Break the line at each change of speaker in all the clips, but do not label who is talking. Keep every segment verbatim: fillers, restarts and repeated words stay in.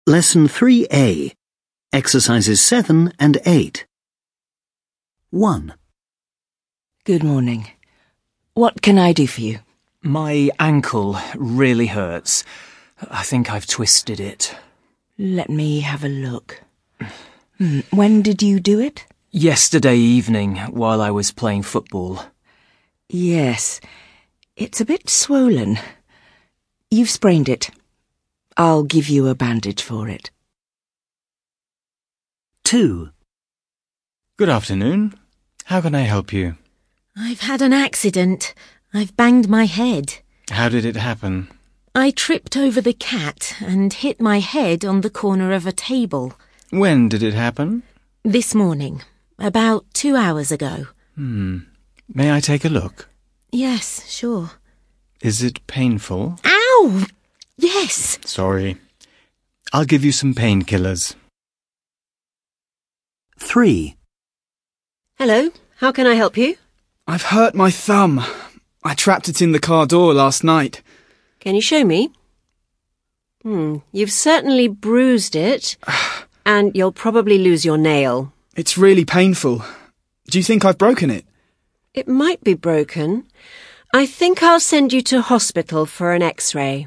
Lesson three A, Exercises seven and eight. one.
Good morning. What can I do for you?
My ankle really hurts. I think I've twisted it.
Let me have a look. Hmm, When did you do it?
Yesterday evening, while I was playing football.
Yes, it's a bit swollen. You've sprained it. I'll give you a bandage for it.
two.
Good afternoon. How can I help you?
I've had an accident. I've banged my head.
How did it happen?
I tripped over the cat and hit my head on the corner of a table.
When did it happen?
This morning, about two hours ago.
Hmm. May I take a look?
Yes, sure.
Is it painful?
Ow! Yes.
Sorry. I'll give you some painkillers.
three.
Hello, how can I help you?
I've hurt my thumb. I trapped it in the car door last night.
Can you show me? Hmm, you've certainly bruised it, and you'll probably lose your nail.
It's really painful. Do you think I've broken it?
It might be broken. I think I'll send you to hospital for an X-ray.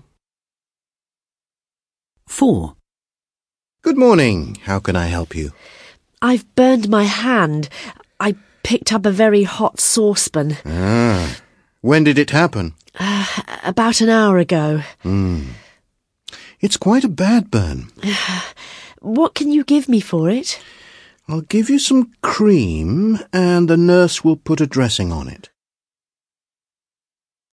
four.
Good morning. How can I help you?
I've burned my hand. I picked up a very hot saucepan.
Ah. When did it happen?
Uh, about an hour ago.
Hmm. It's quite a bad burn.
What can you give me for it?
I'll give you some cream and the nurse will put a dressing on it.